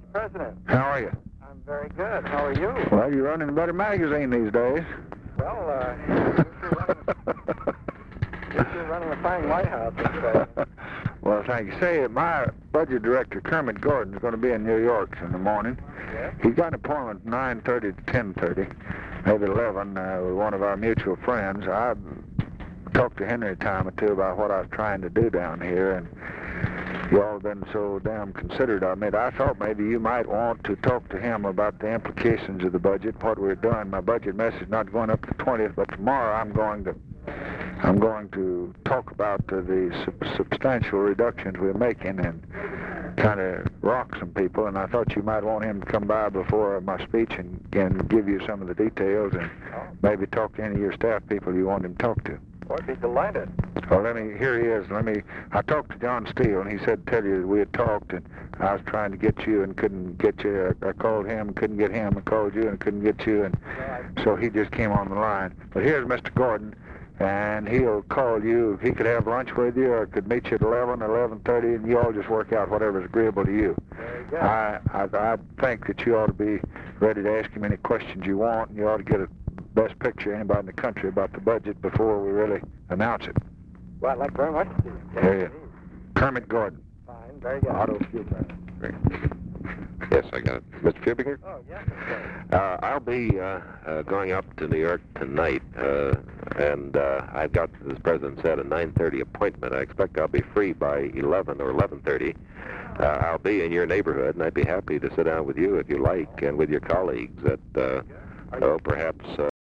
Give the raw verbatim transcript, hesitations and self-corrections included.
President. How are you? I'm very good. How are you? Well, you're running a better magazine these days. Well, uh, you're running, you're running a fine White House, uh, Well, thank you. Say, my budget director, Kermit Gordon, is going to be in New York in the morning. Yes? He's got an appointment from nine thirty to ten thirty, maybe eleven, uh, with one of our mutual friends. I talked to Henry a time or two about what I was trying to do down here, and you all have been so damn considerate of me. I thought maybe you might want to talk to him about the implications of the budget, what we're doing. My budget message is not going up the twentieth, but tomorrow I'm going to I'm going to talk about uh, the sub substantial reductions we're making and kind of rock some people, and I thought you might want him to come by before my speech and, and give you some of the details and Oh. maybe talk to any of your staff people you want him to talk to. Oh, I'd be delighted. Well, let me, here he is. Let me, I talked to John Steele, and he said tell you that we had talked, and I was trying to get you and couldn't get you. I, I called him, couldn't get him. I called you and couldn't get you, and so he just came on the line. But here's Mister Gordon, and he'll call you if he could have lunch with you or could meet you at eleven, eleven thirty, and you all just work out whatever's agreeable to you. Very good. I, I, I think that you ought to be ready to ask him any questions you want, and you ought to get a best picture of anybody in the country about the budget before we really announce it. Well, I'd like very much to see you. Yes, Here you indeed. Kermit Gordon. Fine, very good. Otto Fuber. Great. Yes, I got it. Mister Fubiger? Oh, yes, okay. Uh, I'll be uh, uh, going up to New York tonight, uh, and uh, I've got, as the President said, a nine thirty appointment. I expect I'll be free by eleven or eleven thirty. Uh, I'll be in your neighborhood, and I'd be happy to sit down with you if you like, and with your colleagues at, uh, oh, perhaps... Uh,